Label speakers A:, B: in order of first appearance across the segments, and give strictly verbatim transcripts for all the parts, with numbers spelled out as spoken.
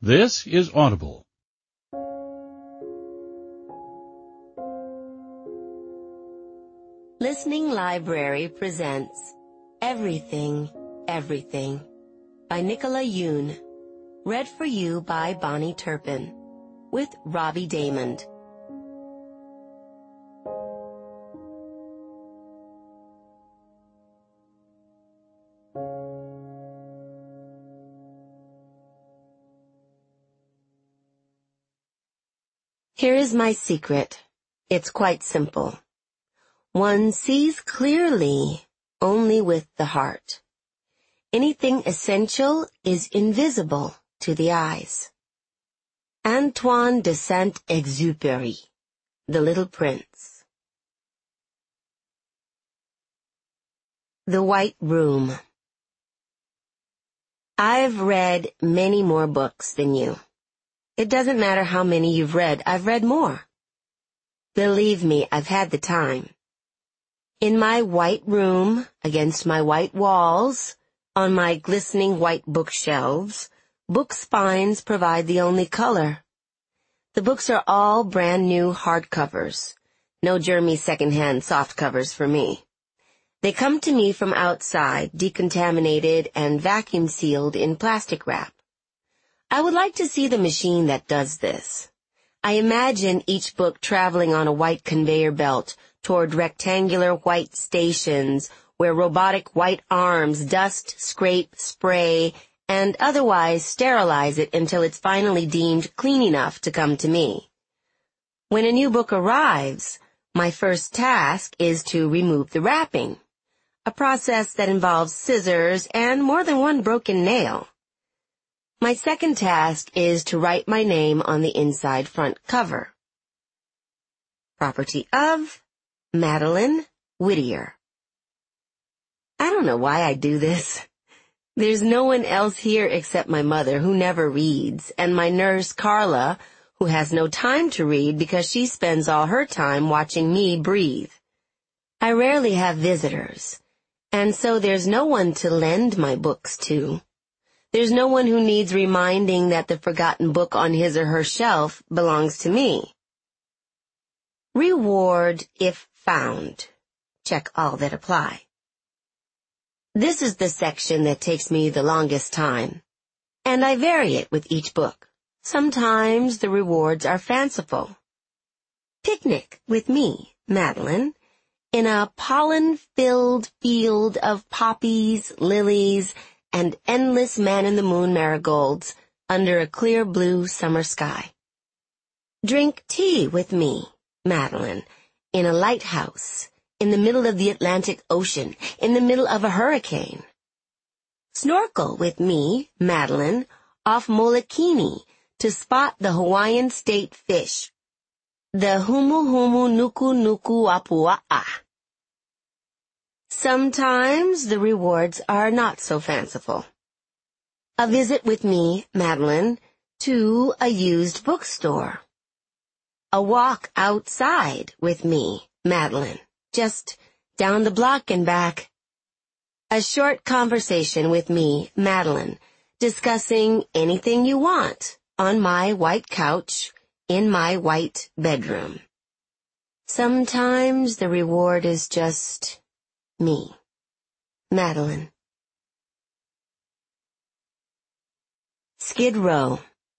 A: This is Audible.
B: Listening Library presents Everything, Everything by Nicola Yoon. Read for you by Bonnie Turpin with Robbie Daymond. Here is my secret. It's quite simple. One sees clearly only with the heart. Anything essential is invisible to the eyes. Antoine de Saint-Exupéry, The Little Prince. The White Room. I've read many more books than you. It doesn't matter how many you've read, I've read more. Believe me, I've had the time. In my white room, against my white walls, on my glistening white bookshelves, book spines provide the only color. The books are all brand new hardcovers. No Jeremy secondhand softcovers for me. They come to me from outside, decontaminated and vacuum sealed in plastic wrap. I would like to see the machine that does this. I imagine each book traveling on a white conveyor belt toward rectangular white stations where robotic white arms dust, scrape, spray, and otherwise sterilize it until it's finally deemed clean enough to come to me. When a new book arrives, my first task is to remove the wrapping, a process that involves scissors and more than one broken nail. My second task is to write my name on the inside front cover. Property of Madeline Whittier. I don't know why I do this. There's no one else here except my mother, who never reads, and my nurse, Carla, who has no time to read because she spends all her time watching me breathe. I rarely have visitors, and so there's no one to lend my books to. There's no one who needs reminding that the forgotten book on his or her shelf belongs to me. Reward if found. Check all that apply. This is the section that takes me the longest time, and I vary it with each book. Sometimes the rewards are fanciful. Picnic with me, Madeline, in a pollen-filled field of poppies, lilies, and endless man-in-the-moon marigolds under a clear blue summer sky. Drink tea with me, Madeline, in a lighthouse, in the middle of the Atlantic Ocean, in the middle of a hurricane. Snorkel with me, Madeline, off Molokini to spot the Hawaiian state fish, the humu humu nuku nuku apua'a. Sometimes the rewards are not so fanciful. A visit with me, Madeline, to a used bookstore. A walk outside with me, Madeline, just down the block and back. A short conversation with me, Madeline, discussing anything you want on my white couch in my white bedroom. Sometimes the reward is just me, Madeline. Skid Row.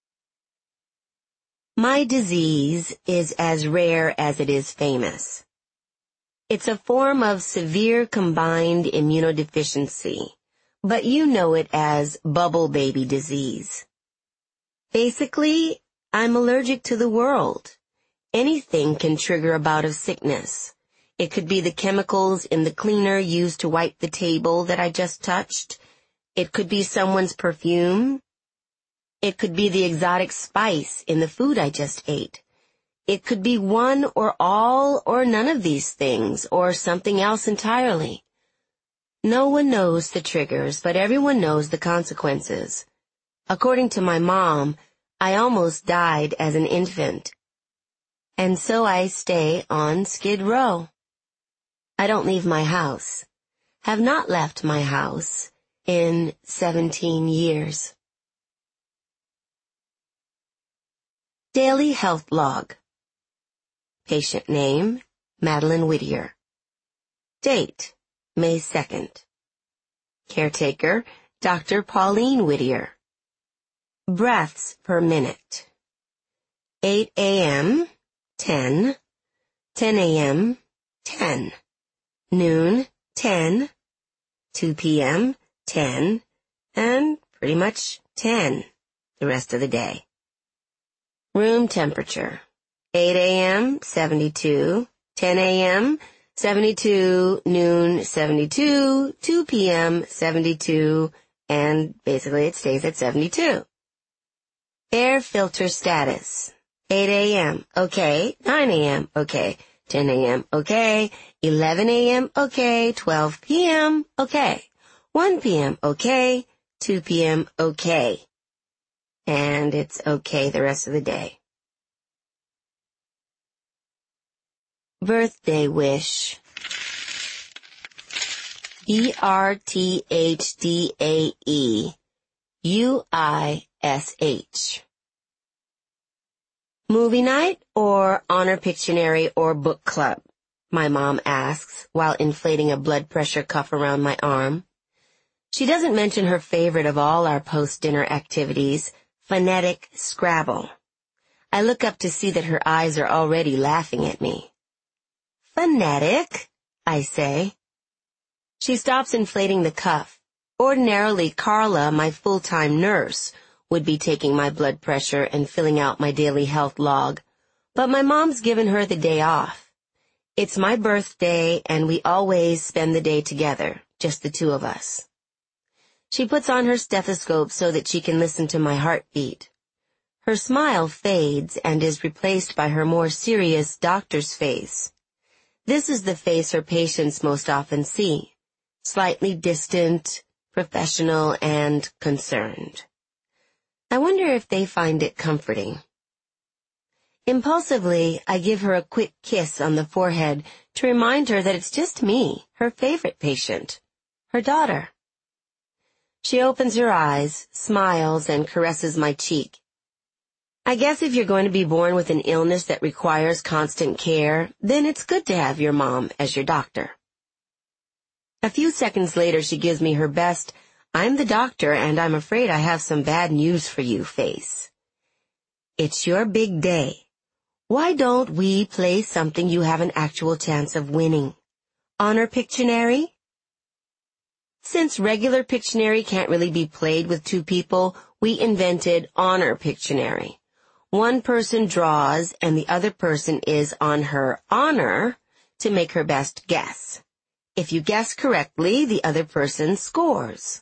B: My disease is as rare as it is famous. It's a form of severe combined immunodeficiency, but you know it as bubble baby disease. Basically, I'm allergic to the world. Anything can trigger a bout of sickness. It could be the chemicals in the cleaner used to wipe the table that I just touched. It could be someone's perfume. It could be the exotic spice in the food I just ate. It could be one or all or none of these things, or something else entirely. No one knows the triggers, but everyone knows the consequences. According to my mom, I almost died as an infant. And so I stay on Skid Row. I don't leave my house, have not left my house in seventeen years. Daily Health Log. Patient name, Madeline Whittier. Date, May second. Caretaker, Doctor Pauline Whittier. Breaths per minute. eight a.m., ten, ten a.m., ten, noon, ten, two p.m., ten, and pretty much ten the rest of the day. Room temperature, eight a.m., seventy-two, ten a.m., seventy-two, noon, seventy-two, two p.m., seventy-two, and basically it stays at seventy-two. Air filter status, eight a.m., okay, nine a.m., okay, ten a.m., okay, eleven a.m., okay, twelve p.m., okay, one p.m., okay, two p.m., okay. And it's okay the rest of the day. Birthday wish. B R T H D A E U I S H. Movie night or honor Pictionary or book club? My mom asks while inflating a blood pressure cuff around my arm. She doesn't mention her favorite of all our post-dinner activities, phonetic Scrabble. I look up to see that her eyes are already laughing at me. Phonetic, I say. She stops inflating the cuff. Ordinarily, Carla, my full-time nurse, would be taking my blood pressure and filling out my daily health log, but my mom's given her the day off. It's my birthday, and we always spend the day together, just the two of us. She puts on her stethoscope so that she can listen to my heartbeat. Her smile fades and is replaced by her more serious doctor's face. This is the face her patients most often see, slightly distant, professional, and concerned. I wonder if they find it comforting. Impulsively, I give her a quick kiss on the forehead to remind her that it's just me, her favorite patient, her daughter. She opens her eyes, smiles, and caresses my cheek. I guess if you're going to be born with an illness that requires constant care, then it's good to have your mom as your doctor. A few seconds later, she gives me her best, "I'm the doctor, and I'm afraid I have some bad news for you" face. It's your big day. Why don't we play something you have an actual chance of winning? Honor Pictionary? Since regular Pictionary can't really be played with two people, we invented Honor Pictionary. One person draws and the other person is on her honor to make her best guess. If you guess correctly, the other person scores.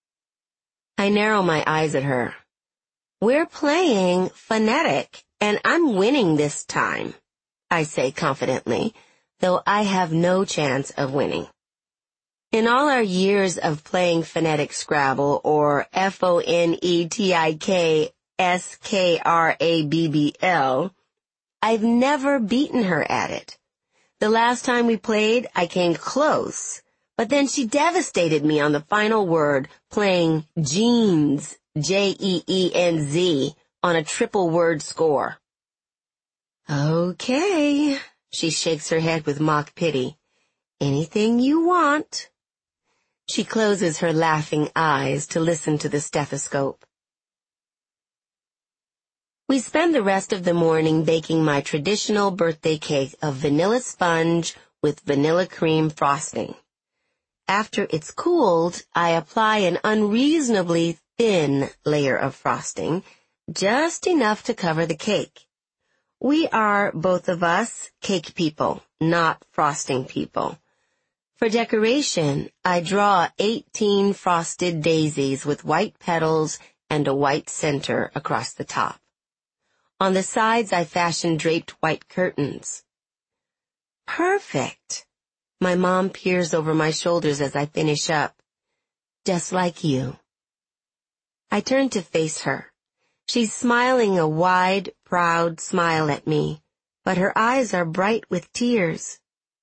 B: I narrow my eyes at her. We're playing phonetic, and I'm winning this time, I say confidently, though I have no chance of winning. In all our years of playing phonetic Scrabble, or F O N E T I K S K R A B B L, I've never beaten her at it. The last time we played, I came close, but then she devastated me on the final word, playing jeans, J E E N Z, on a triple word score. Okay, she shakes her head with mock pity. Anything you want. She closes her laughing eyes to listen to the stethoscope. We spend the rest of the morning baking my traditional birthday cake of vanilla sponge with vanilla cream frosting. After it's cooled, I apply an unreasonably thin layer of frosting, just enough to cover the cake. We are, both of us, cake people, not frosting people. For decoration, I draw eighteen frosted daisies with white petals and a white center across the top. On the sides, I fashion draped white curtains. Perfect. My mom peers over my shoulders as I finish up. Just like you. I turn to face her. She's smiling a wide, proud smile at me, but her eyes are bright with tears.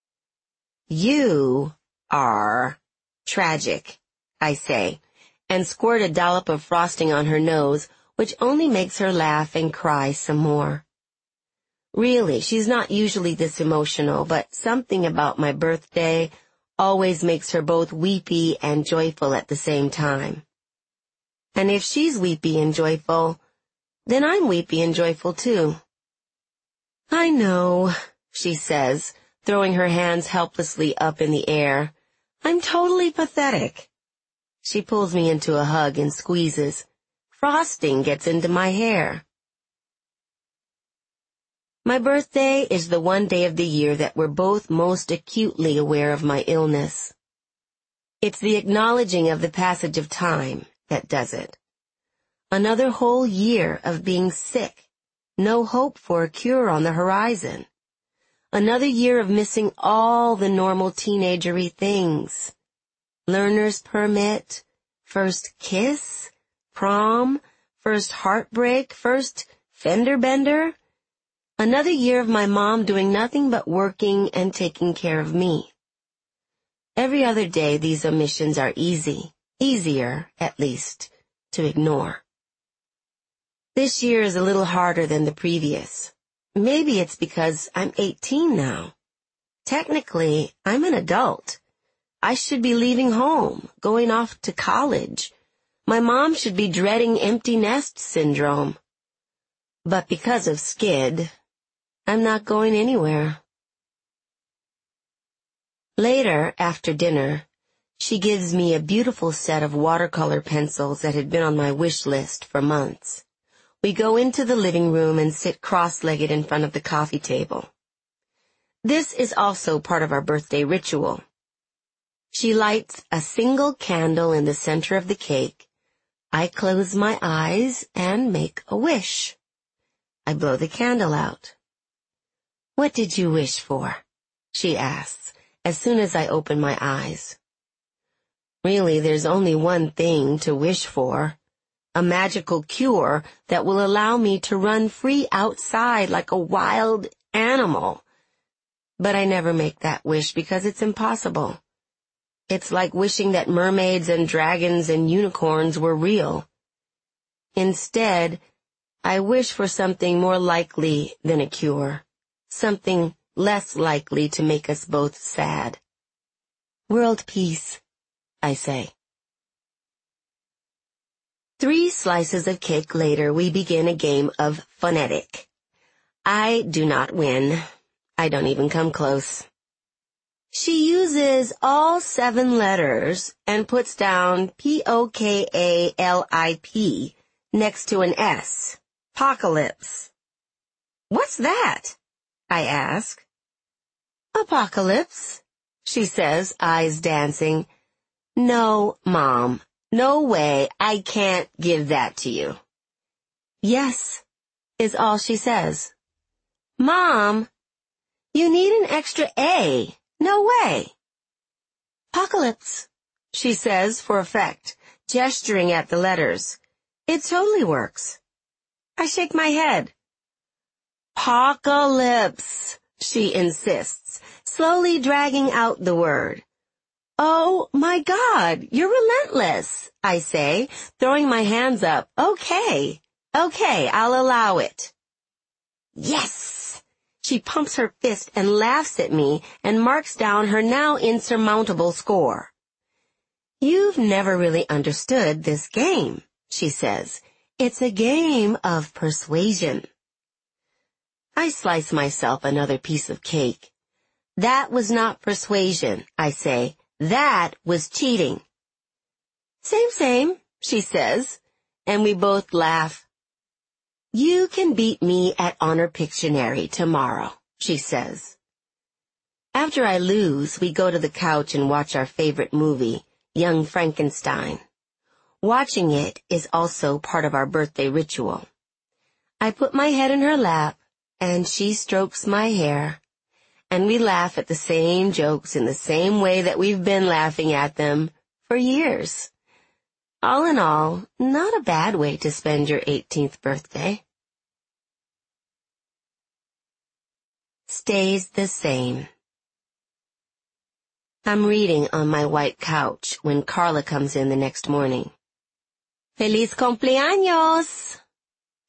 B: You are tragic, I say, and squirt a dollop of frosting on her nose which only makes her laugh and cry some more. Really, she's not usually this emotional, but something about my birthday always makes her both weepy and joyful at the same time. And if she's weepy and joyful, then I'm weepy and joyful too. I know, she says, throwing her hands helplessly up in the air. I'm totally pathetic. She pulls me into a hug and squeezes. Frosting gets into my hair. My birthday is the one day of the year that we're both most acutely aware of my illness. It's the acknowledging of the passage of time that does it. Another whole year of being sick, no hope for a cure on the horizon. Another year of missing all the normal teenagery things. Learner's permit, first kiss, prom, first heartbreak, first fender bender. Another year of my mom doing nothing but working and taking care of me. Every other day these omissions are easy, easier, at least, to ignore. This year is a little harder than the previous. Maybe it's because I'm eighteen now. Technically, I'm an adult. I should be leaving home, going off to college. My mom should be dreading empty nest syndrome. But because of Skid, I'm not going anywhere. Later, after dinner, she gives me a beautiful set of watercolor pencils that had been on my wish list for months. We go into the living room and sit cross-legged in front of the coffee table. This is also part of our birthday ritual. She lights a single candle in the center of the cake. I close my eyes and make a wish. I blow the candle out. "What did you wish for?" she asks, as soon as I open my eyes. Really, there's only one thing to wish for. A magical cure that will allow me to run free outside like a wild animal. But I never make that wish because it's impossible. It's like wishing that mermaids and dragons and unicorns were real. Instead, I wish for something more likely than a cure. Something less likely to make us both sad. World peace, I say. Three slices of cake later, we begin a game of phonetic. I do not win. I don't even come close. She uses all seven letters and puts down P O K A L I P next to an S. Apocalypse. What's that? I ask. Apocalypse, she says, eyes dancing. No, Mom, no way, I can't give that to you. Yes, is all she says. Mom, you need an extra A. No way. Apocalypse, she says for effect, gesturing at the letters. It totally works. I shake my head. Apocalypse, she insists, slowly dragging out the word. Oh, my God, you're relentless, I say, throwing my hands up. Okay, okay, I'll allow it. Yes! She pumps her fist and laughs at me and marks down her now insurmountable score. You've never really understood this game, she says. It's a game of persuasion. I slice myself another piece of cake. That was not persuasion, I say. That was cheating. Same, same, she says, and we both laugh. You can beat me at Honor Pictionary tomorrow, she says. After I lose, we go to the couch and watch our favorite movie, Young Frankenstein. Watching it is also part of our birthday ritual. I put my head in her lap, and she strokes my hair, and we laugh at the same jokes in the same way that we've been laughing at them for years. All in all, not a bad way to spend your eighteenth birthday. Stays the same. I'm reading on my white couch when Carla comes in the next morning. Feliz cumpleaños!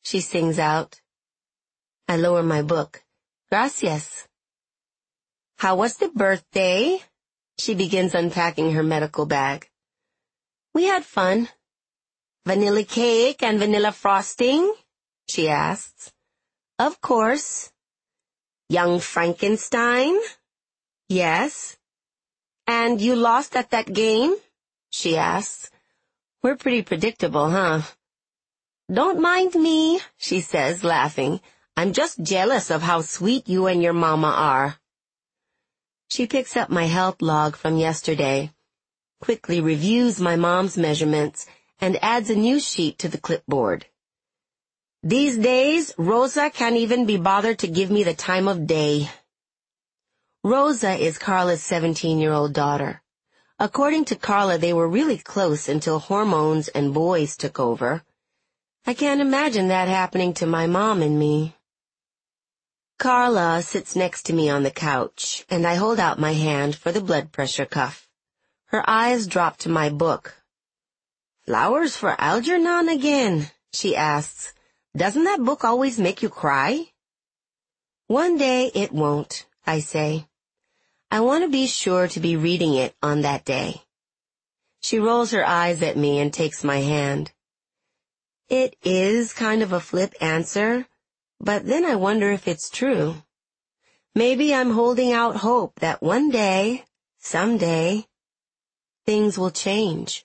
B: she sings out. I lower my book. Gracias. How was the birthday? She begins unpacking her medical bag. We had fun. Vanilla cake and vanilla frosting? She asks. Of course. Young Frankenstein? Yes. And you lost at that game? She asks. We're pretty predictable, huh? Don't mind me, she says, laughing. I'm just jealous of how sweet you and your mama are. She picks up my health log from yesterday, quickly reviews my mom's measurements, and adds a new sheet to the clipboard. These days, Rosa can't even be bothered to give me the time of day. Rosa is Carla's seventeen-year-old daughter. According to Carla, they were really close until hormones and boys took over. I can't imagine that happening to my mom and me. Carla sits next to me on the couch, and I hold out my hand for the blood pressure cuff. Her eyes drop to my book. Flowers for Algernon again, she asks. Doesn't that book always make you cry? One day it won't, I say. I want to be sure to be reading it on that day. She rolls her eyes at me and takes my hand. It is kind of a flip answer, but then I wonder if it's true. Maybe I'm holding out hope that one day, someday, things will change.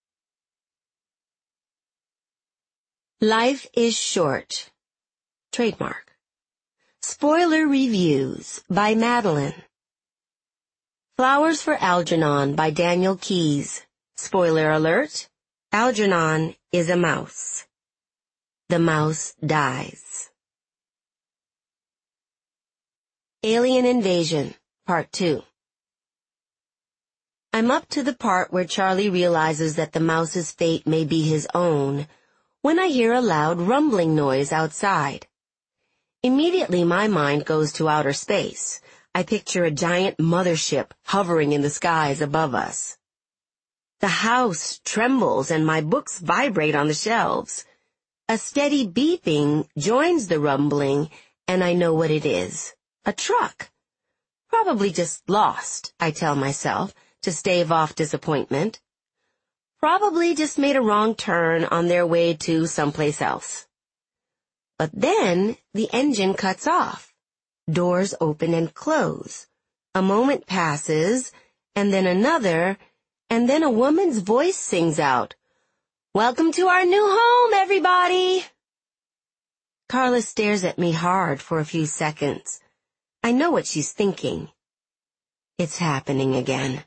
B: Life is short. Trademark. Spoiler Reviews by Madeline. Flowers for Algernon by Daniel Keyes. Spoiler alert, Algernon is a mouse. The mouse dies. Alien Invasion, Part two. I'm up to the part where Charlie realizes that the mouse's fate may be his own, when I hear a loud rumbling noise outside. Immediately my mind goes to outer space. I picture a giant mothership hovering in the skies above us. The house trembles and my books vibrate on the shelves. A steady beeping joins the rumbling, and I know what it is. A truck. Probably just lost, I tell myself, to stave off disappointment. Probably just made a wrong turn on their way to someplace else. But then the engine cuts off. Doors open and close. A moment passes, and then another, and then a woman's voice sings out, "Welcome to our new home, everybody!" Carla stares at me hard for a few seconds. I know what she's thinking. It's happening again.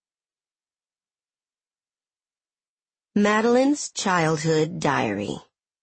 B: Madeline's Childhood Diary.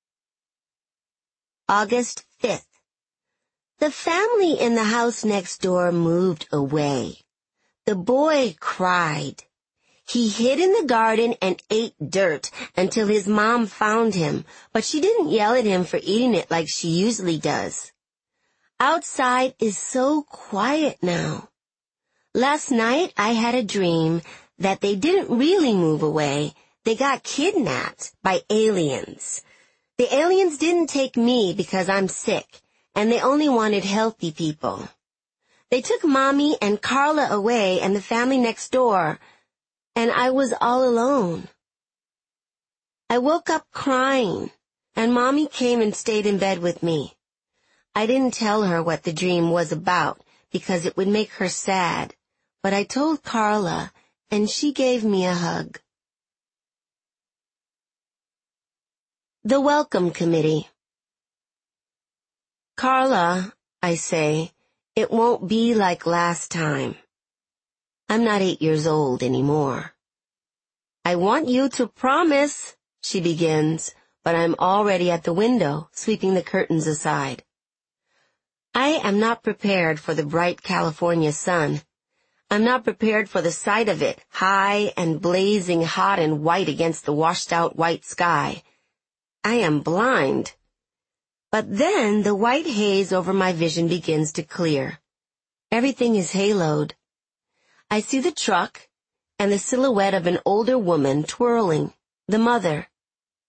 B: August fifth. The family in the house next door moved away. The boy cried. He hid in the garden and ate dirt until his mom found him, but she didn't yell at him for eating it like she usually does. Outside is so quiet now. Last night I had a dream that they didn't really move away. They got kidnapped by aliens. The aliens didn't take me because I'm sick, and they only wanted healthy people. They took Mommy and Carla away and the family next door, and I was all alone. I woke up crying, and Mommy came and stayed in bed with me. I didn't tell her what the dream was about because it would make her sad, but I told Carla, and she gave me a hug. The Welcome Committee. Carla, I say, it won't be like last time. I'm not eight years old anymore. I want you to promise, she begins, but I'm already at the window, sweeping the curtains aside. I am not prepared for the bright California sun. I'm not prepared for the sight of it, high and blazing hot and white against the washed-out white sky. I am blind. But then the white haze over my vision begins to clear. Everything is haloed. I see the truck and the silhouette of an older woman twirling, the mother.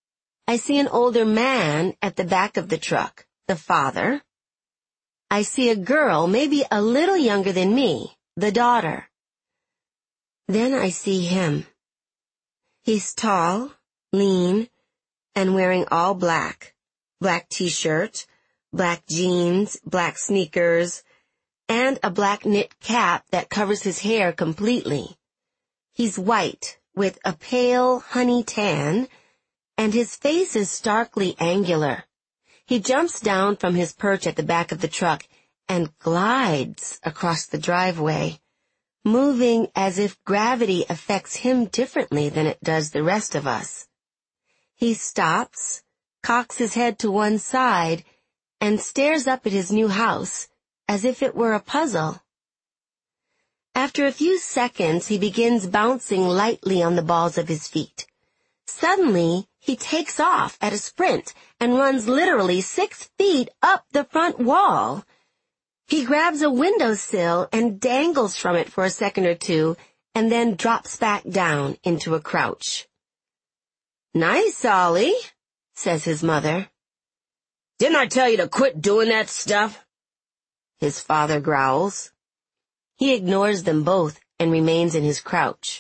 B: I see an older man at the back of the truck, the father. I see a girl, maybe a little younger than me, the daughter. Then I see him. He's tall, lean, and wearing all black. Black t-shirt, black jeans, black sneakers, and a black knit cap that covers his hair completely. He's white, with a pale honey tan, and his face is starkly angular. He jumps down from his perch at the back of the truck and glides across the driveway, moving as if gravity affects him differently than it does the rest of us. He stops, cocks his head to one side, and stares up at his new house as if it were a puzzle. After a few seconds, he begins bouncing lightly on the balls of his feet. Suddenly, he takes off at a sprint and runs literally six feet up the front wall. He grabs a windowsill and dangles from it for a second or two, and then drops back down into a crouch. "Nice, Ollie," says his mother. "Didn't I tell you to quit doing that stuff?" his father growls. He ignores them both and remains in his crouch.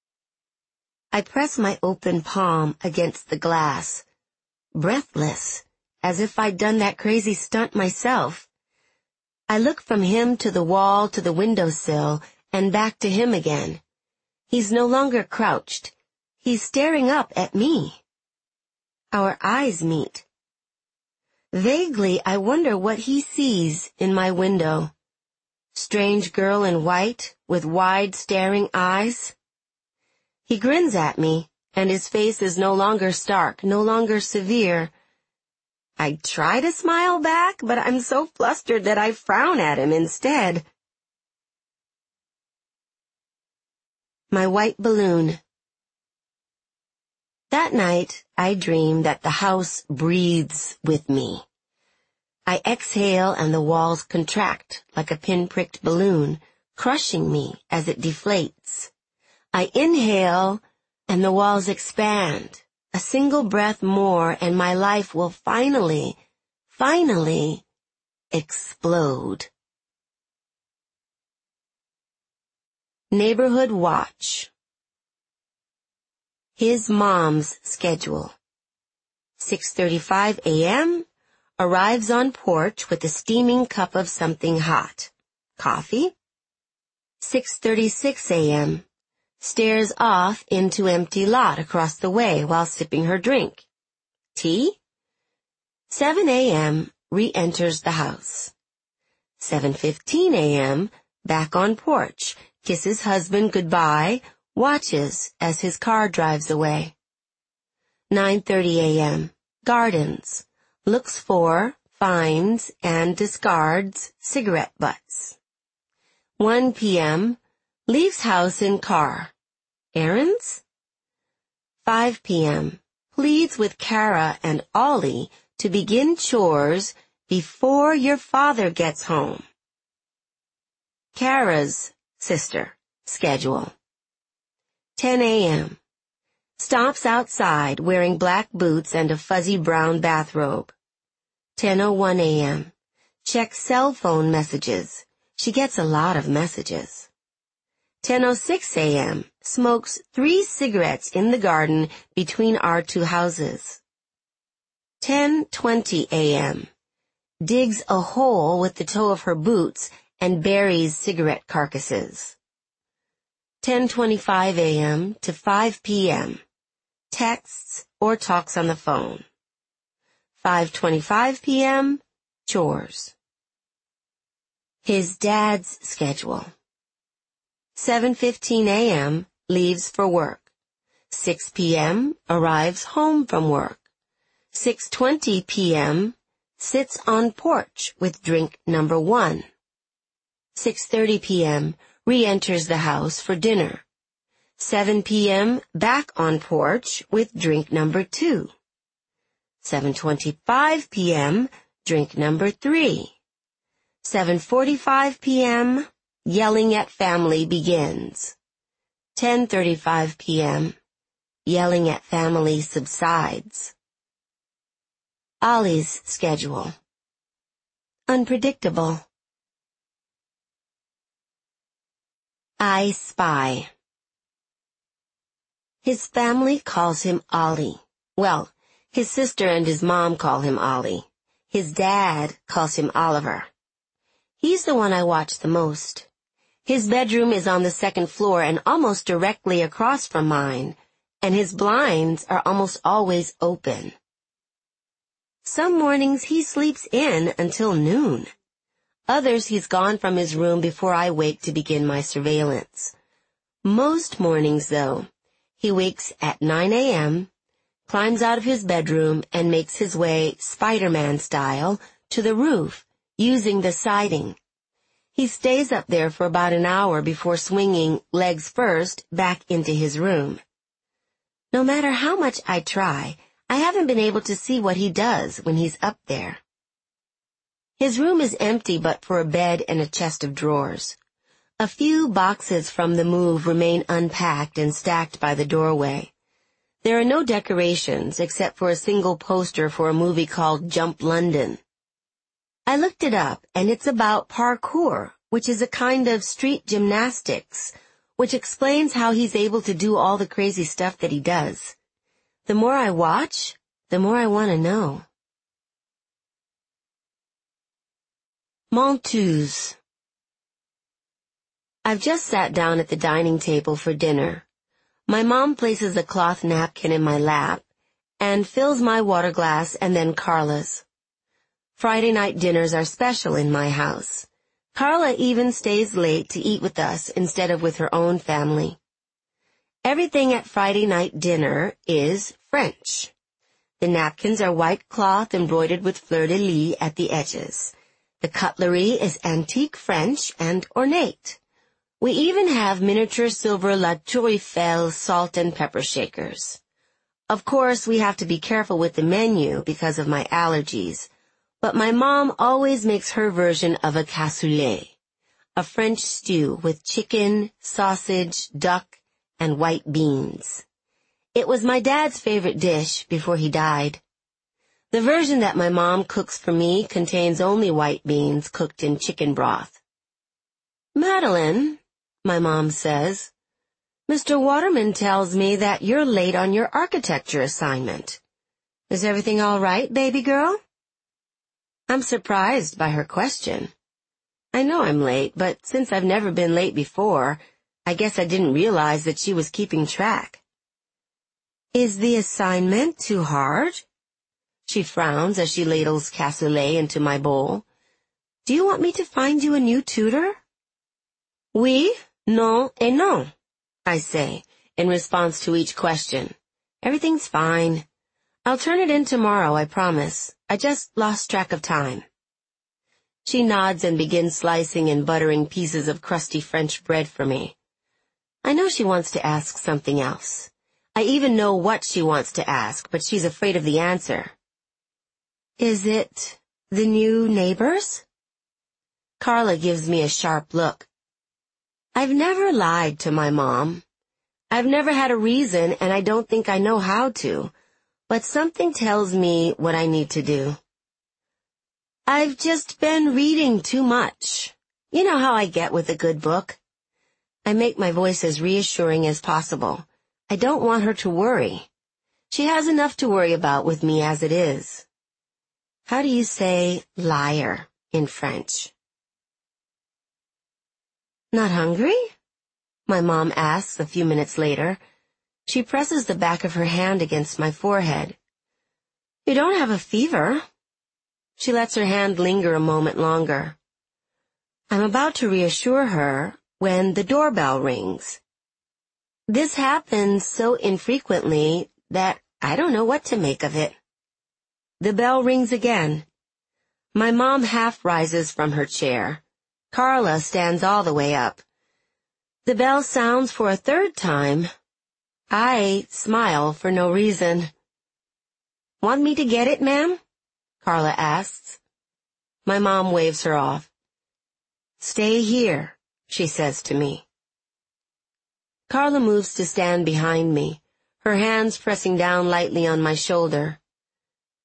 B: I press my open palm against the glass, breathless, as if I'd done that crazy stunt myself. I look from him to the wall to the windowsill and back to him again. He's no longer crouched. He's staring up at me. Our eyes meet. Vaguely, I wonder what he sees in my window. Strange girl in white with wide staring eyes. He grins at me, and his face is no longer stark, no longer severe. I try to smile back, but I'm so flustered that I frown at him instead. My white balloon. That night, I dream that the house breathes with me. I exhale and the walls contract like a pin-pricked balloon, crushing me as it deflates. I inhale and the walls expand. A single breath more and my life will finally, finally explode. Neighborhood Watch. His mom's schedule. six thirty-five a.m., arrives on porch with a steaming cup of something hot. Coffee. six thirty-six a.m., stares off into empty lot across the way while sipping her drink. Tea. seven a.m., re-enters the house. seven fifteen a.m., back on porch, kisses husband goodbye, watches as his car drives away. nine thirty a.m., gardens, looks for, finds, and discards cigarette butts. one p.m., leaves house in car. Errands? five p.m., pleads with Kara and Ollie to begin chores before your father gets home. Kara's sister schedule. ten a.m., stops outside wearing black boots and a fuzzy brown bathrobe. ten oh one a.m., checks cell phone messages. She gets a lot of messages. ten oh six a.m., smokes three cigarettes in the garden between our two houses. ten twenty a.m., digs a hole with the toe of her boots and buries cigarette carcasses. ten twenty-five a.m. to five p.m., texts or talks on the phone. five twenty-five p.m., chores. His dad's schedule. seven fifteen a.m., leaves for work. six p.m., arrives home from work. six twenty p.m., sits on porch with drink number one. six thirty p.m., re-enters the house for dinner. seven p.m., back on porch with drink number two. seven twenty-five p.m., drink number three. seven forty-five p.m., yelling at family begins. ten thirty-five p.m., yelling at family subsides. Ollie's schedule. Unpredictable. I Spy. His family calls him Ollie. Well, his sister and his mom call him Ollie. His dad calls him Oliver. He's the one I watch the most. His bedroom is on the second floor and almost directly across from mine, and his blinds are almost always open. Some mornings he sleeps in until noon. Others he's gone from his room before I wake to begin my surveillance. Most mornings, though, he wakes at nine a.m., climbs out of his bedroom, and makes his way, Spider-Man style, to the roof, using the siding. He stays up there for about an hour before swinging, legs first, back into his room. No matter how much I try, I haven't been able to see what he does when he's up there. His room is empty but for a bed and a chest of drawers. A few boxes from the move remain unpacked and stacked by the doorway. There are no decorations except for a single poster for a movie called Jump London. I looked it up, and it's about parkour, which is a kind of street gymnastics, which explains how he's able to do all the crazy stuff that he does. The more I watch, the more I want to know. Menteuse. I've just sat down at the dining table for dinner. My mom places a cloth napkin in my lap and fills my water glass and then Carla's. Friday night dinners are special in my house. Carla even stays late to eat with us instead of with her own family. Everything at Friday night dinner is French. The napkins are white cloth embroidered with fleur-de-lis at the edges. The cutlery is antique French and ornate. We even have miniature silver La Tour Eiffel salt and pepper shakers. Of course, we have to be careful with the menu because of my allergies. But my mom always makes her version of a cassoulet, a French stew with chicken, sausage, duck, and white beans. It was my dad's favorite dish before he died. The version that my mom cooks for me contains only white beans cooked in chicken broth. Madeline, my mom says, Mister Waterman tells me that you're late on your architecture assignment. Is everything all right, baby girl? I'm surprised by her question. I know I'm late, but since I've never been late before, I guess I didn't realize that she was keeping track. Is the assignment too hard? She frowns as she ladles cassoulet into my bowl. Do you want me to find you a new tutor? Oui, non et non, I say, in response to each question. Everything's fine. I'll turn it in tomorrow, I promise. I just lost track of time. She nods and begins slicing and buttering pieces of crusty French bread for me. I know she wants to ask something else. I even know what she wants to ask, but she's afraid of the answer. Is it the new neighbors? Carla gives me a sharp look. I've never lied to my mom. I've never had a reason, and I don't think I know how to. But something tells me what I need to do. I've just been reading too much. You know how I get with a good book. I make my voice as reassuring as possible. I don't want her to worry. She has enough to worry about with me as it is. How do you say liar in French? Not hungry? My mom asks a few minutes later. She presses the back of her hand against my forehead. You don't have a fever. She lets her hand linger a moment longer. I'm about to reassure her when the doorbell rings. This happens so infrequently that I don't know what to make of it. The bell rings again. My mom half rises from her chair. Carla stands all the way up. The bell sounds for a third time. I smile for no reason. Want me to get it, ma'am? Carla asks. My mom waves her off. Stay here, she says to me. Carla moves to stand behind me, her hands pressing down lightly on my shoulder.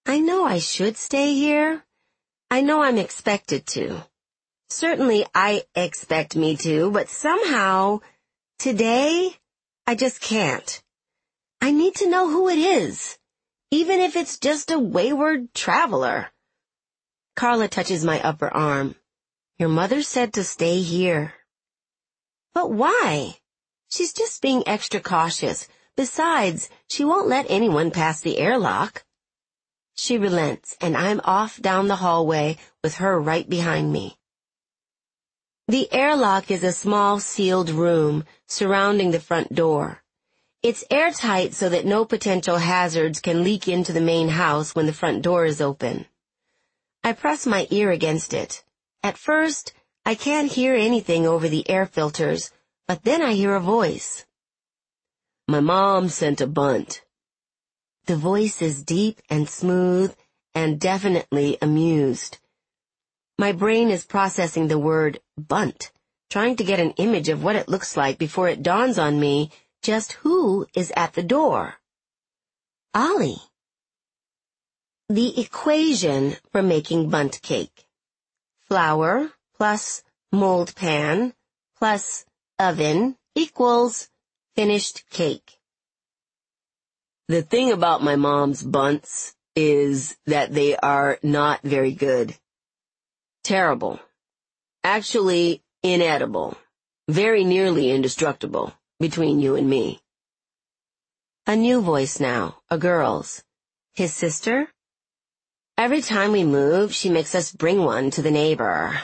B: I know I should stay here. I know I'm expected to. Certainly I expect me to, but somehow, today, I just can't. I need to know who it is, even if it's just a wayward traveler. Carla touches my upper arm. Your mother said to stay here. But why? She's just being extra cautious. Besides, she won't let anyone pass the airlock. She relents, and I'm off down the hallway with her right behind me. The airlock is a small sealed room surrounding the front door. It's airtight so that no potential hazards can leak into the main house when the front door is open. I press my ear against it. At first, I can't hear anything over the air filters, but then I hear a voice. My mom sent a bunt. The voice is deep and smooth and definitely amused. My brain is processing the word bunt, trying to get an image of what it looks like before it dawns on me just who is at the door. Ollie. The equation for making bundt cake. Flour plus mold pan plus oven equals finished cake. The thing about my mom's bunts is that they are not very good. Terrible. Actually, inedible. Very nearly indestructible, between you and me. A new voice now, a girl's. His sister? Every time we move, she makes us bring one to the neighbor.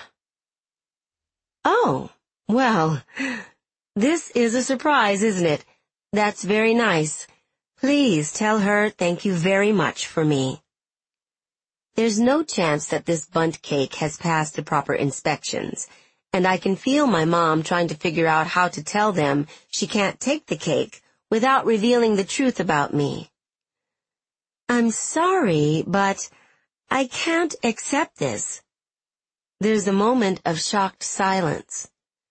B: Oh, well, this is a surprise, isn't it? That's very nice. Please tell her thank you very much for me. There's no chance that this bundt cake has passed the proper inspections, and I can feel my mom trying to figure out how to tell them she can't take the cake without revealing the truth about me. I'm sorry, but I can't accept this. There's a moment of shocked silence.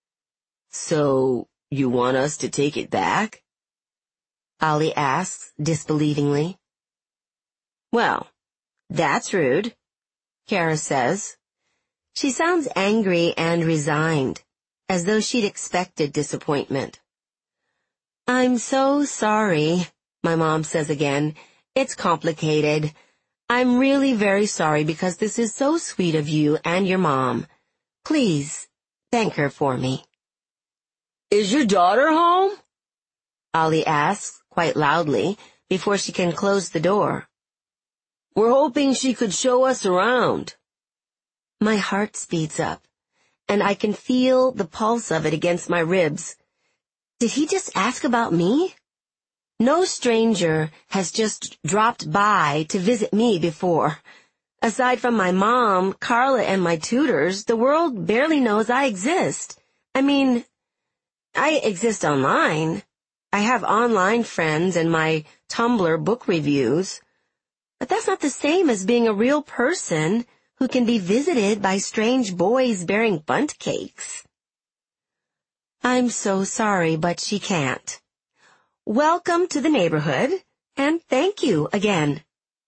B: So, you want us to take it back? Ollie asks, disbelievingly. Well, that's rude, Kara says. She sounds angry and resigned, as though she'd expected disappointment. I'm so sorry, my mom says again. It's complicated. I'm really very sorry because this is so sweet of you and your mom. Please, thank her for me. Is your daughter home? Ollie asks, quite loudly, before she can close the door. We're hoping she could show us around. My heart speeds up, and I can feel the pulse of it against my ribs. Did he just ask about me? No stranger has just dropped by to visit me before. Aside from my mom, Carla, and my tutors, the world barely knows I exist. I mean, I exist online. I have online friends and my Tumblr book reviews. But that's not the same as being a real person who can be visited by strange boys bearing bundt cakes. I'm so sorry, but she can't. Welcome to the neighborhood, and thank you again.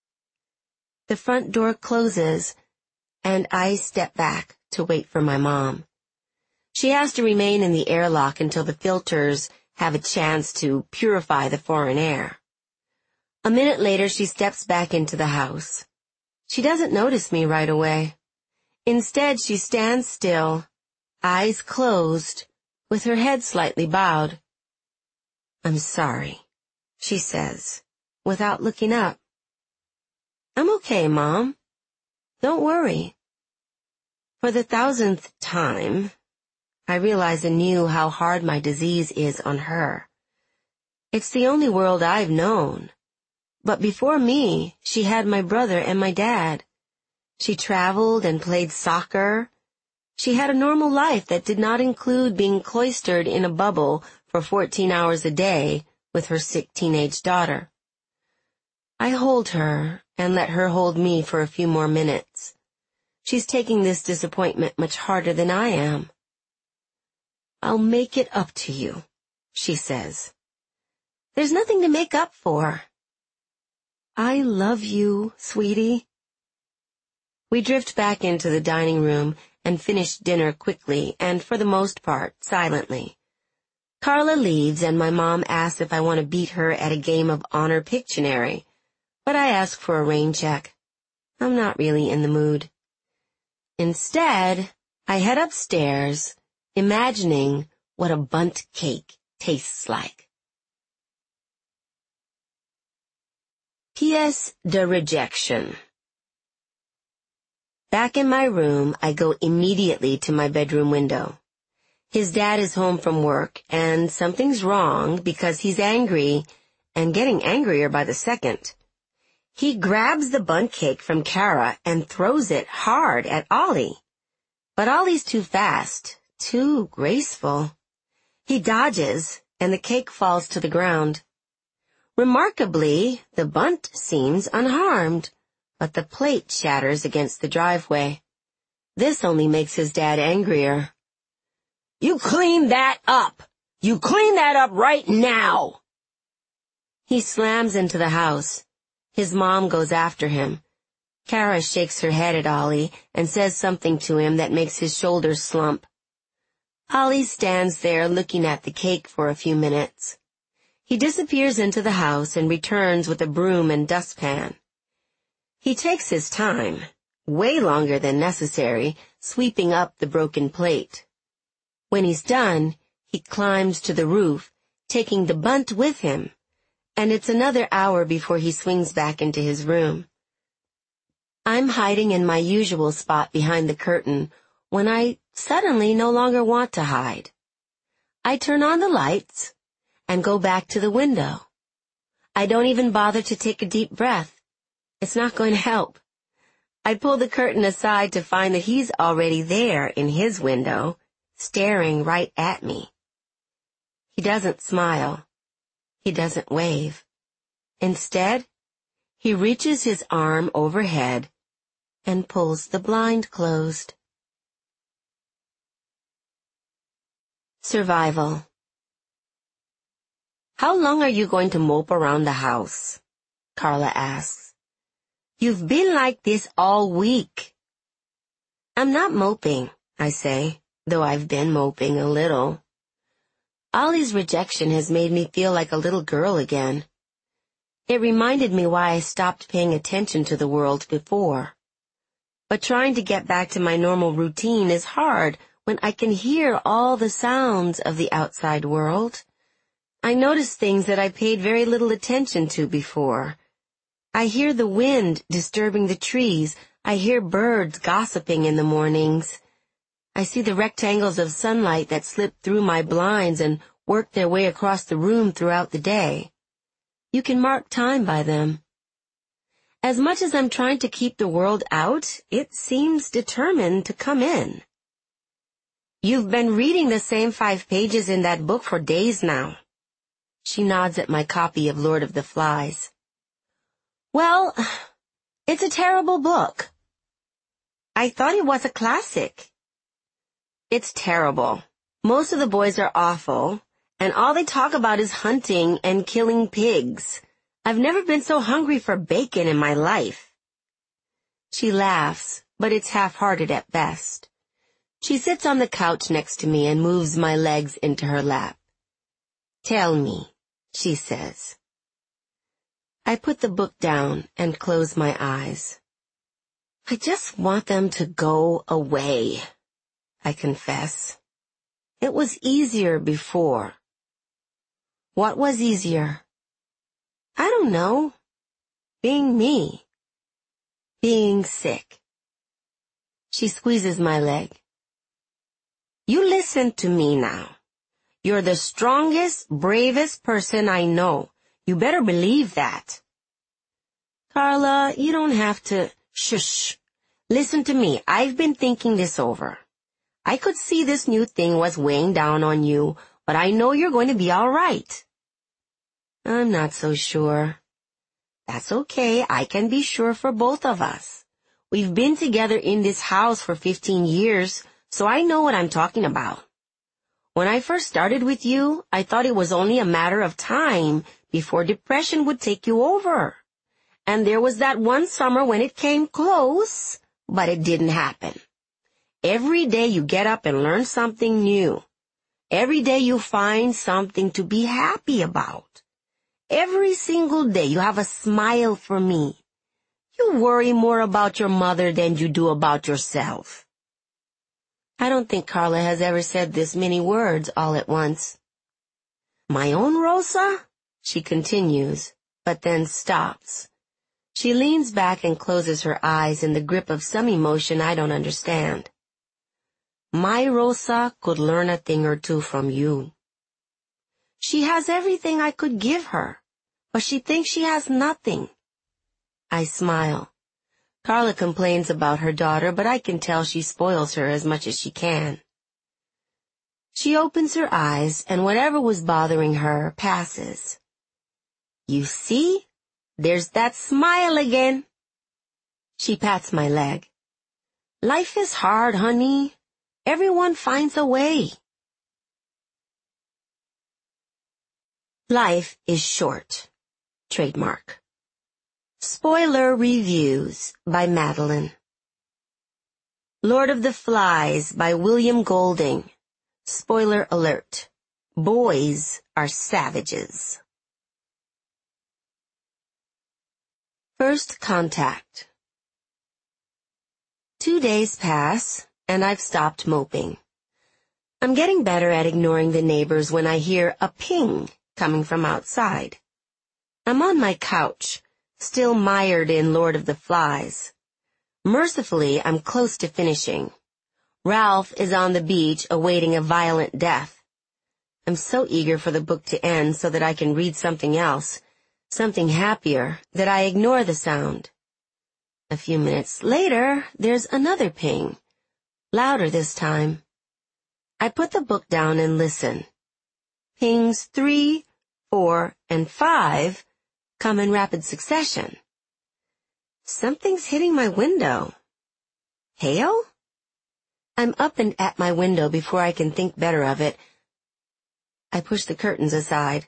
B: The front door closes, and I step back to wait for my mom. She has to remain in the airlock until the filters have a chance to purify the foreign air. A minute later, she steps back into the house. She doesn't notice me right away. Instead, she stands still, eyes closed, with her head slightly bowed. I'm sorry, she says, without looking up. I'm okay, Mom. Don't worry. For the thousandth time, I realize anew how hard my disease is on her. It's the only world I've known. But before me, she had my brother and my dad. She traveled and played soccer. She had a normal life that did not include being cloistered in a bubble for fourteen hours a day with her sick teenage daughter. I hold her and let her hold me for a few more minutes. She's taking this disappointment much harder than I am. I'll make it up to you, she says. There's nothing to make up for. I love you, sweetie. We drift back into the dining room and finish dinner quickly and, for the most part, silently. Carla leaves and my mom asks if I want to beat her at a game of Honor Pictionary, but I ask for a rain check. I'm not really in the mood. Instead, I head upstairs, imagining what a bundt cake tastes like. Pièce de rejection. Back in my room, I go immediately to my bedroom window. His dad is home from work, and something's wrong because he's angry and getting angrier by the second. He grabs the bundt cake from Kara and throws it hard at Ollie. But Ollie's too fast, too graceful. He dodges, and the cake falls to the ground. Remarkably, the bundt seems unharmed, but the plate shatters against the driveway. This only makes his dad angrier. "You clean that up! You clean that up right now!" He slams into the house. His mom goes after him. Kara shakes her head at Ollie and says something to him that makes his shoulders slump. Ollie stands there looking at the cake for a few minutes. He disappears into the house and returns with a broom and dustpan. He takes his time, way longer than necessary, sweeping up the broken plate. When he's done, he climbs to the roof, taking the bundt with him, and it's another hour before he swings back into his room. I'm hiding in my usual spot behind the curtain when I suddenly no longer want to hide. I turn on the lights and go back to the window. I don't even bother to take a deep breath. It's not going to help. I pull the curtain aside to find that he's already there in his window, staring right at me. He doesn't smile. He doesn't wave. Instead, he reaches his arm overhead and pulls the blind closed. Survival. "How long are you going to mope around the house?" Carla asks. "You've been like this all week." "I'm not moping," I say, though I've been moping a little. Ollie's rejection has made me feel like a little girl again. It reminded me why I stopped paying attention to the world before. But trying to get back to my normal routine is hard when I can hear all the sounds of the outside world. I notice things that I paid very little attention to before. I hear the wind disturbing the trees. I hear birds gossiping in the mornings. I see the rectangles of sunlight that slip through my blinds and work their way across the room throughout the day. You can mark time by them. As much as I'm trying to keep the world out, it seems determined to come in. "You've been reading the same five pages in that book for days now." She nods at my copy of Lord of the Flies. "Well, it's a terrible book." "I thought it was a classic." "It's terrible. Most of the boys are awful, and all they talk about is hunting and killing pigs. I've never been so hungry for bacon in my life." She laughs, but it's half-hearted at best. She sits on the couch next to me and moves my legs into her lap. "Tell me," she says. I put the book down and close my eyes. "I just want them to go away," I confess. It was easier before. What was easier? I don't know. Being me. Being sick. She squeezes my leg. "You listen to me now. You're the strongest, bravest person I know. You better believe that." "Carla, you don't have to—" "Shush. Listen to me. I've been thinking this over. I could see this new thing was weighing down on you, but I know you're going to be all right." "I'm not so sure." "That's okay. I can be sure for both of us. We've been together in this house for fifteen years, so I know what I'm talking about. When I first started with you, I thought it was only a matter of time before depression would take you over. And there was that one summer when it came close, but it didn't happen. Every day you get up and learn something new. Every day you find something to be happy about. Every single day you have a smile for me. You worry more about your mother than you do about yourself. I don't think Carla has ever said this many words all at once. My own Rosa? She continues, but then stops. She leans back and closes her eyes in the grip of some emotion I don't understand. My Rosa could learn a thing or two from you. She has everything I could give her, but she thinks she has nothing. I smile. Carla complains about her daughter, but I can tell she spoils her as much as she can. She opens her eyes, and whatever was bothering her passes. You see? There's that smile again. She pats my leg. Life is hard, honey. Everyone finds a way. Life is short. Trademark. Spoiler Reviews by Madeline. Lord of the Flies by William Golding. Spoiler alert. Boys are savages. First contact. Two days pass, and I've stopped moping. I'm getting better at ignoring the neighbors when I hear a ping coming from outside. I'm on my couch, still mired in Lord of the Flies. Mercifully, I'm close to finishing. Ralph is on the beach awaiting a violent death. I'm so eager for the book to end so that I can read something else, something happier, that I ignore the sound. A few minutes later, there's another ping, louder this time. I put the book down and listen. Pings three, four, and five come in rapid succession. Something's hitting my window. Hail? I'm up and at my window before I can think better of it. I push the curtains aside.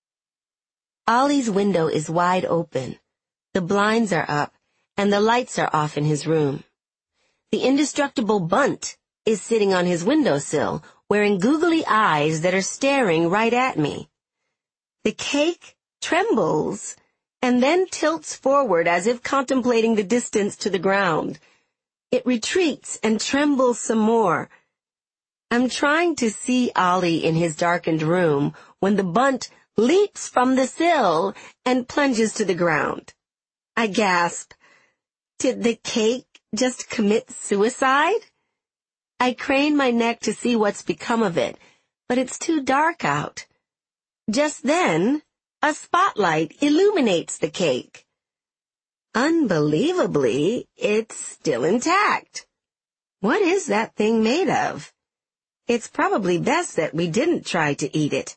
B: Ollie's window is wide open. The blinds are up, and the lights are off in his room. The indestructible Bunt is sitting on his windowsill, wearing googly eyes that are staring right at me. The cake trembles and then tilts forward as if contemplating the distance to the ground. It retreats and trembles some more. I'm trying to see Ollie in his darkened room when the Bunt leaps from the sill and plunges to the ground. I gasp. Did the cake just commit suicide? I crane my neck to see what's become of it, but it's too dark out. Just then, a spotlight illuminates the cake. Unbelievably, it's still intact. What is that thing made of? It's probably best that we didn't try to eat it.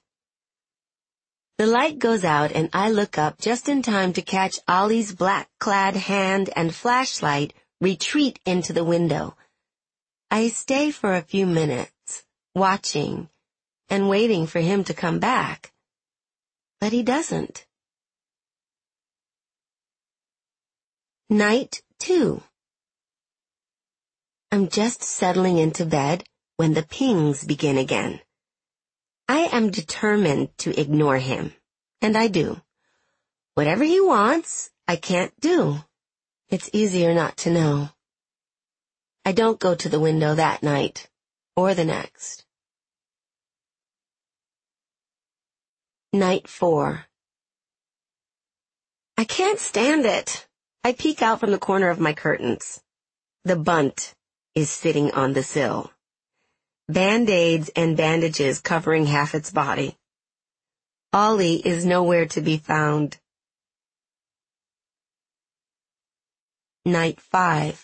B: The light goes out and I look up just in time to catch Ollie's black-clad hand and flashlight retreat into the window. I stay for a few minutes, watching and waiting for him to come back. But he doesn't. Night two. I'm just settling into bed when the pings begin again. I am determined to ignore him, and I do. Whatever he wants, I can't do. It's easier not to know. I don't go to the window that night, or the next. Night four. I can't stand it. I peek out from the corner of my curtains. The Bunt is sitting on the sill. Band-aids and bandages covering half its body. Ollie is nowhere to be found. Night five.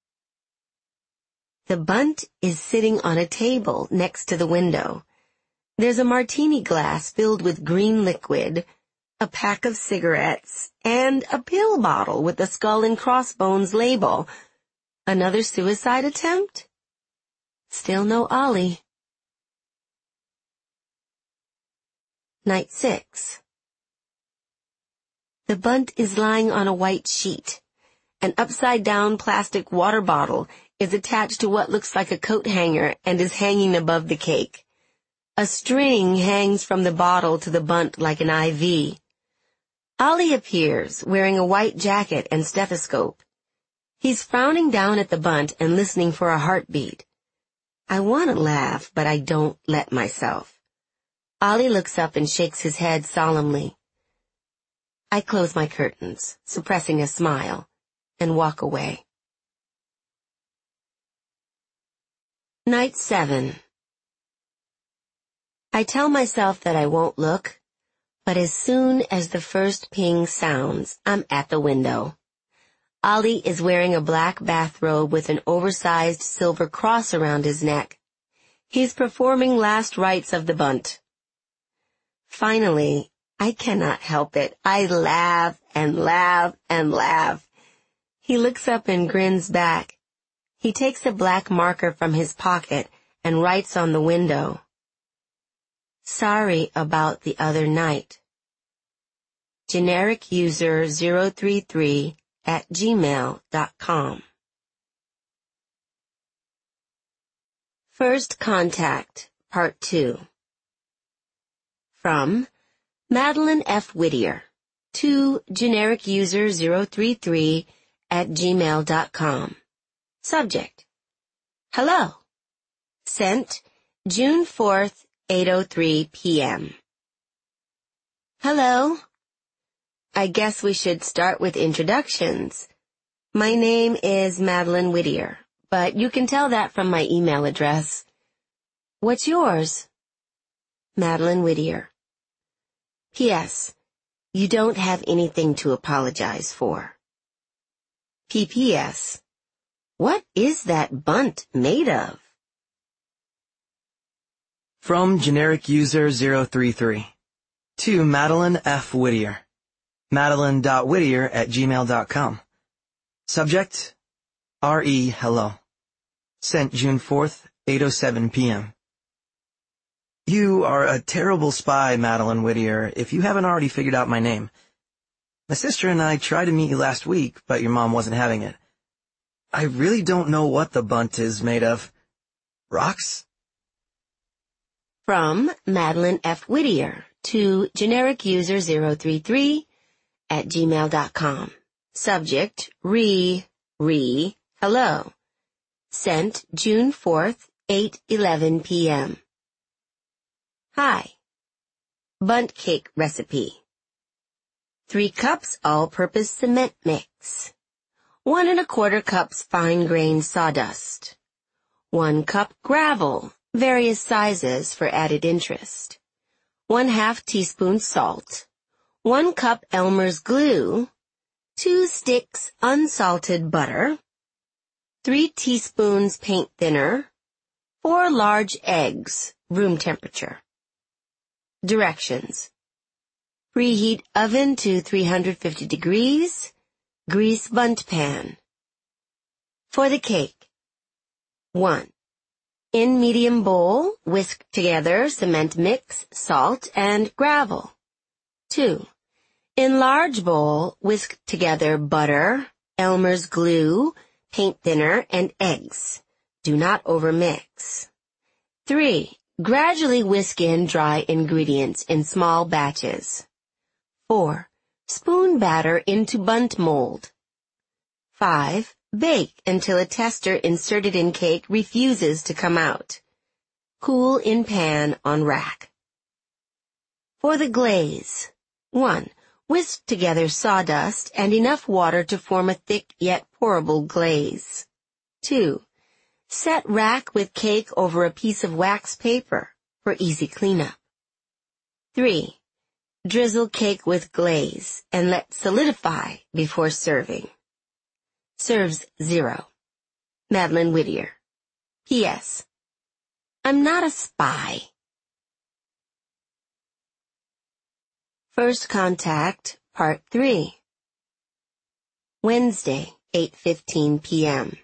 B: The Bunt is sitting on a table next to the window. There's a martini glass filled with green liquid, a pack of cigarettes, and a pill bottle with the skull and crossbones label. Another suicide attempt? Still no Ollie. Night six. The bunt is lying on a white sheet. An upside-down plastic water bottle is attached to what looks like a coat hanger and is hanging above the cake. A string hangs from the bottle to the bunt like an I V. Ollie appears, wearing a white jacket and stethoscope. He's frowning down at the bunt and listening for a heartbeat. I want to laugh, but I don't let myself. Ollie looks up and shakes his head solemnly. I close my curtains, suppressing a smile, and walk away. Night seven. I tell myself that I won't look, but as soon as the first ping sounds, I'm at the window. Ollie is wearing a black bathrobe with an oversized silver cross around his neck. He's performing last rites of the bunt. Finally, I cannot help it. I laugh and laugh and laugh. He looks up and grins back. He takes a black marker from his pocket and writes on the window. Sorry about the other night. Generic user zero three three at gmail dot com. First Contact, Part two. From Madeline F. Whittier to generic user zero three three at gmail dot com. Subject: Hello. Sent June fourth, eight oh three p.m. Hello. I guess we should start with introductions. My name is Madeline Whittier, but you can tell that from my email address. What's yours? Madeline Whittier. P S. You don't have anything to apologize for. P P S. What is that bunt made of?
A: From generic user zero three three to Madeline F. Whittier. Madeline dot Whittier at gmail dot com. Subject: R E Hello. Sent June fourth, eight oh seven p.m. You are a terrible spy, Madeline Whittier, if you haven't already figured out my name. My sister and I tried to meet you last week, but your mom wasn't having it. I really don't know what the bunt is made of. Rocks?
B: From Madeline F. Whittier to generic user zero three three at gmail dot com. Subject: Re, Re, Hello. Sent June fourth, eight eleven p.m. Hi. Bunt cake recipe. Three cups all-purpose cement mix. One and a quarter cups fine-grained sawdust. One cup gravel, various sizes for added interest. One half teaspoon salt. One cup Elmer's glue. Two sticks unsalted butter. Three teaspoons paint thinner. Four large eggs, room temperature. Directions: preheat oven to three hundred fifty degrees. Grease bunt pan. For the cake. one. In medium bowl, whisk together cement mix, salt, and gravel. two. In large bowl, whisk together butter, Elmer's glue, paint thinner, and eggs. Do not overmix. three. Gradually whisk in dry ingredients in small batches. four. Spoon batter into bunt mold. five. Bake until a tester inserted in cake refuses to come out. Cool in pan on rack. For the glaze. one. Whisk together sawdust and enough water to form a thick yet pourable glaze. two. Set rack with cake over a piece of wax paper for easy cleanup. three. Drizzle cake with glaze and let solidify before serving. Serves zero. Madeline Whittier. P S. I'm not a spy. First Contact, Part three. Wednesday, eight fifteen p.m.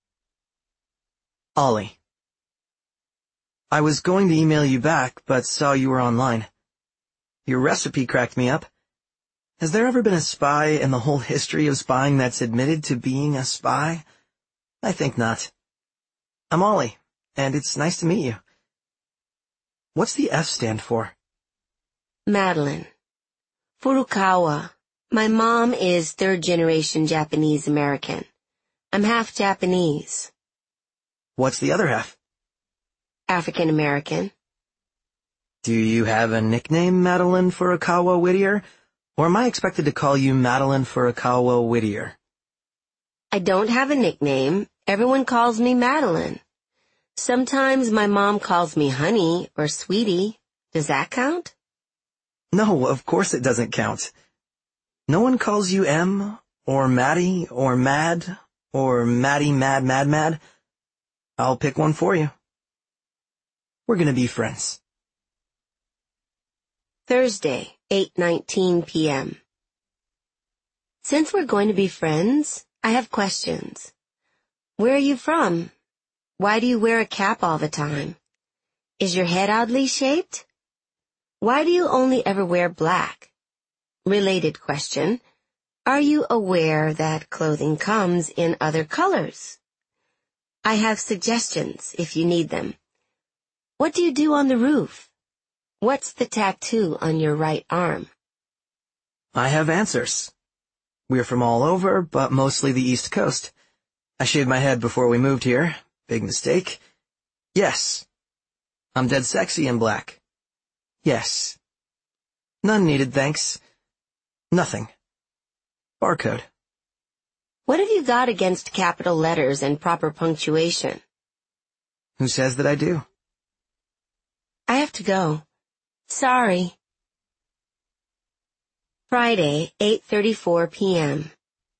A: Ollie. I was going to email you back, but saw you were online. Your recipe cracked me up. Has there ever been a spy in the whole history of spying that's admitted to being a spy? I think not. I'm Ollie, and it's nice to meet you. What's the F stand for?
B: Madeline. Furukawa. My mom is third-generation Japanese-American. I'm half Japanese.
A: What's the other half?
B: African-American.
A: Do you have a nickname, Madeline Furukawa Whittier? Or am I expected to call you Madeline Furukawa Whittier?
B: I don't have a nickname. Everyone calls me Madeline. Sometimes my mom calls me honey or sweetie. Does that count?
A: No, of course it doesn't count. No one calls you M, or Maddie, or Mad, or Maddie Mad Mad Mad. I'll pick one for you. We're gonna be friends.
B: Thursday, eight nineteen p.m. Since we're going to be friends, I have questions. Where are you from? Why do you wear a cap all the time? Is your head oddly shaped? Why do you only ever wear black? Related question. Are you aware that clothing comes in other colors? I have suggestions if you need them. What do you do on the roof? What's the tattoo on your right arm?
A: I have answers. We're from all over, but mostly the East Coast. I shaved my head before we moved here. Big mistake. Yes. I'm dead sexy in black. Yes. None needed, thanks. Nothing. Barcode.
B: What have you got against capital letters and proper punctuation?
A: Who says that I do?
B: I have to go. Sorry. Friday, eight thirty-four p.m.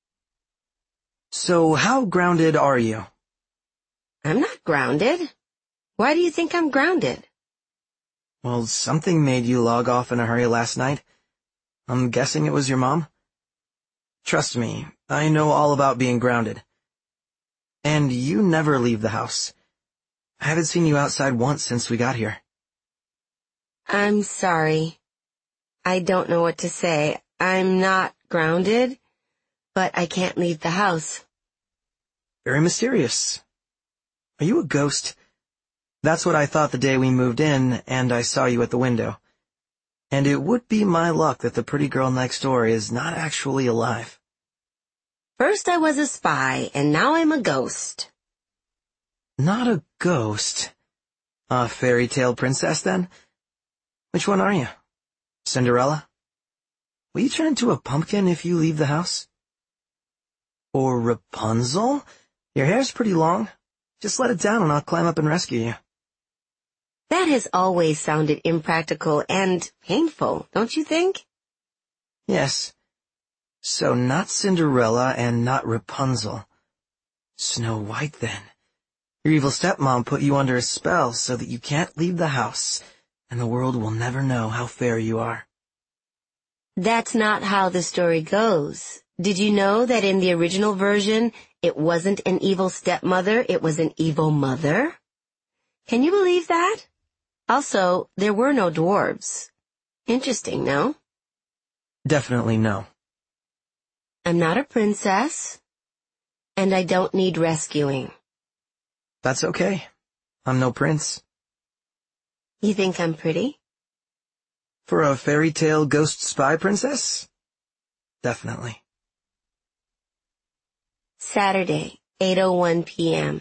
A: So how grounded are you?
B: I'm not grounded. Why do you think I'm grounded?
A: Well, something made you log off in a hurry last night. I'm guessing it was your mom. Trust me, I know all about being grounded. And you never leave the house. I haven't seen you outside once since we got here.
B: I'm sorry. I don't know what to say. I'm not grounded, but I can't leave the house.
A: Very mysterious. Are you a ghost? That's what I thought the day we moved in, and I saw you at the window. And it would be my luck that the pretty girl next door is not actually alive.
B: First I was a spy, and now I'm a ghost.
A: Not a ghost. A fairy tale princess, then? Which one are you? Cinderella? Will you turn into a pumpkin if you leave the house? Or Rapunzel? Your hair's pretty long. Just let it down and I'll climb up and rescue you.
B: That has always sounded impractical and painful, don't you think?
A: Yes. So not Cinderella and not Rapunzel. Snow White, then. Your evil stepmom put you under a spell so that you can't leave the house, and the world will never know how fair you are.
B: That's not how the story goes. Did you know that in the original version, it wasn't an evil stepmother, it was an evil mother? Can you believe that? Also, there were no dwarves. Interesting, no?
A: Definitely no.
B: I'm not a princess, and I don't need rescuing.
A: That's okay. I'm no prince.
B: You think I'm pretty?
A: For a fairy tale ghost spy princess? Definitely.
B: Saturday, eight oh one p.m.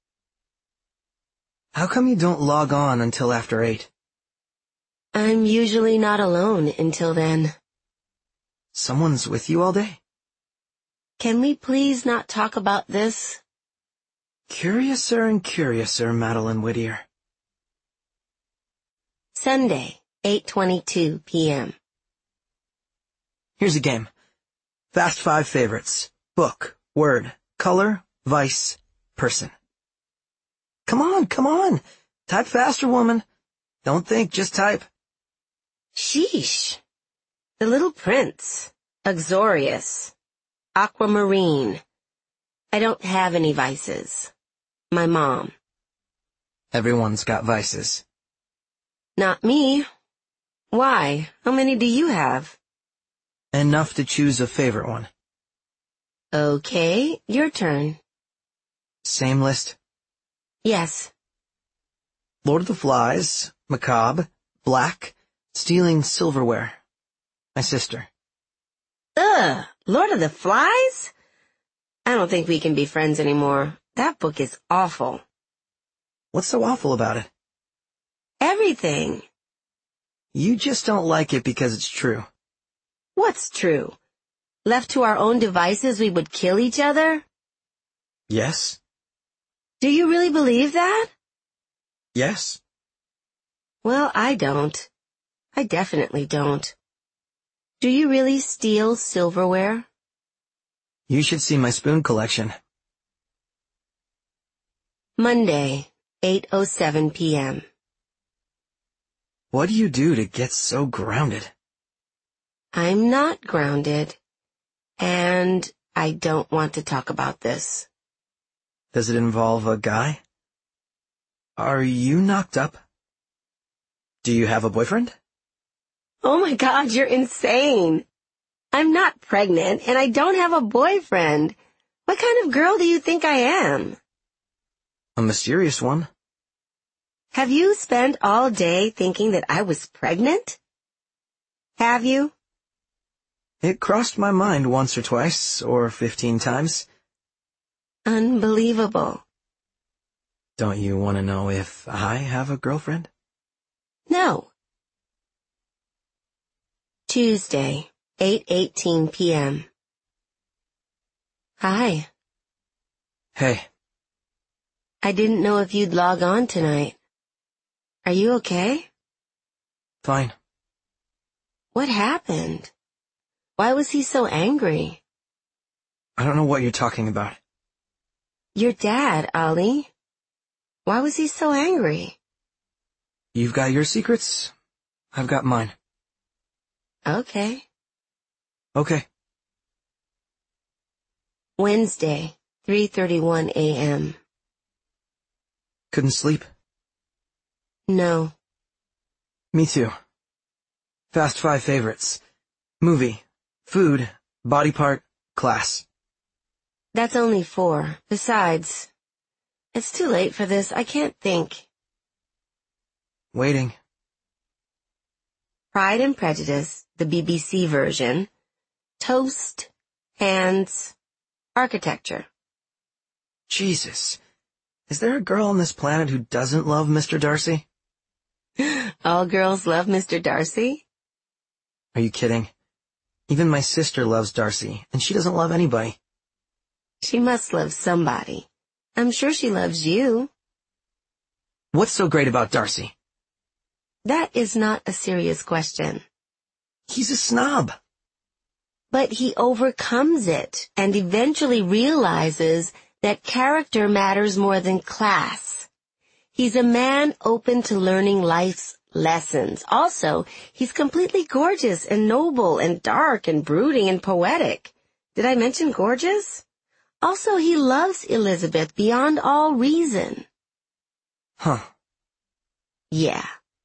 A: How come you don't log on until after eight?
B: I'm usually not alone until then.
A: Someone's with you all day?
B: Can we please not talk about this?
A: Curiouser and curiouser, Madeline Whittier.
B: Sunday, eight twenty-two p.m.
A: Here's a game. Fast five favorites. Book, word, color, vice, person. Come on, come on. Type faster, woman. Don't think, just type.
B: Sheesh. The Little Prince. Uxorious. Aquamarine. I don't have any vices. My mom.
A: Everyone's got vices.
B: Not me. Why? How many do you have?
A: Enough to choose a favorite one.
B: Okay, your turn.
A: Same list.
B: Yes.
A: Lord of the Flies, Macabre, Black, Stealing Silverware. My sister.
B: Ugh, Lord of the Flies? I don't think we can be friends anymore. That book is awful.
A: What's so awful about it?
B: Everything.
A: You just don't like it because it's true.
B: What's true? Left to our own devices, we would kill each other?
A: Yes.
B: Do you really believe that?
A: Yes.
B: Well, I don't. I definitely don't. Do you really steal silverware?
A: You should see my spoon collection.
B: Monday, eight oh seven p.m.
A: What do you do to get so grounded?
B: I'm not grounded, and I don't want to talk about this.
A: Does it involve a guy? Are you knocked up? Do you have a boyfriend?
B: Oh my God, you're insane. I'm not pregnant, and I don't have a boyfriend. What kind of girl do you think I am?
A: A mysterious one.
B: Have you spent all day thinking that I was pregnant? Have you?
A: It crossed my mind once or twice, or fifteen times.
B: Unbelievable.
A: Don't you want to know if I have a girlfriend?
B: No. Tuesday, eight eighteen p.m. Hi.
A: Hey.
B: I didn't know if you'd log on tonight. Are you okay?
A: Fine.
B: What happened? Why was he so angry?
A: I don't know what you're talking about.
B: Your dad, Ollie. Why was he so angry?
A: You've got your secrets. I've got mine.
B: Okay.
A: Okay.
B: Wednesday, three thirty-one a.m.
A: Couldn't sleep?
B: No.
A: Me too. Fast five favorites. Movie, food, body part, class.
B: That's only four. Besides, it's too late for this. I can't think.
A: Waiting.
B: Pride and Prejudice, the B B C version. Toast, hands, architecture.
A: Jesus. Is there a girl on this planet who doesn't love Mister Darcy?
B: All girls love Mister Darcy?
A: Are you kidding? Even my sister loves Darcy, and she doesn't love anybody.
B: She must love somebody. I'm sure she loves you.
A: What's so great about Darcy?
B: That is not a serious question.
A: He's a snob.
B: But he overcomes it and eventually realizes that character matters more than class. He's a man open to learning life's lessons. Also, he's completely gorgeous and noble and dark and brooding and poetic. Did I mention gorgeous? Also, he loves Elizabeth beyond all reason.
A: Huh.
B: Yeah.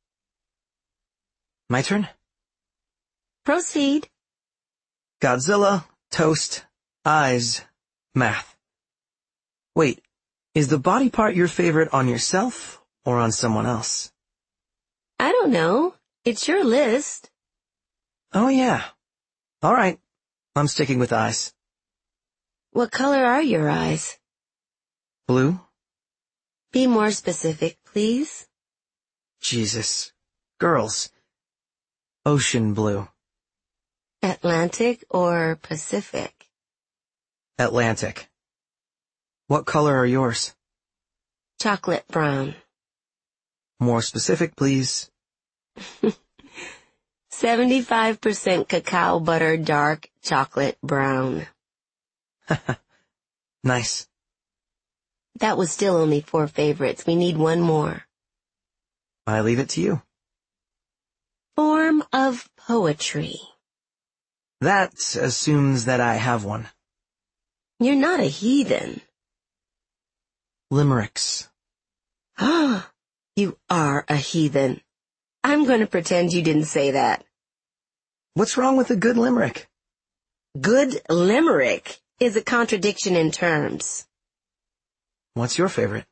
A: My turn?
B: Proceed.
A: Godzilla, toast, eyes, math. Wait, is the body part your favorite on yourself or on someone else?
B: I don't know. It's your list.
A: Oh yeah. All right. I'm sticking with eyes.
B: What color are your eyes?
A: Blue?
B: Be more specific, please.
A: Jesus. Girls. Ocean blue.
B: Atlantic or Pacific?
A: Atlantic. What color are yours?
B: Chocolate brown.
A: More specific, please.
B: seventy-five percent cacao butter dark chocolate brown.
A: Nice.
B: That was still only four favorites. We need one more.
A: I leave it to you.
B: Form of poetry.
A: That assumes that I have one.
B: You're not a heathen.
A: Limericks.
B: Ah, you are a heathen. I'm going to pretend you didn't say that.
A: What's wrong with a good limerick?
B: Good limerick is a contradiction in terms.
A: What's your favorite?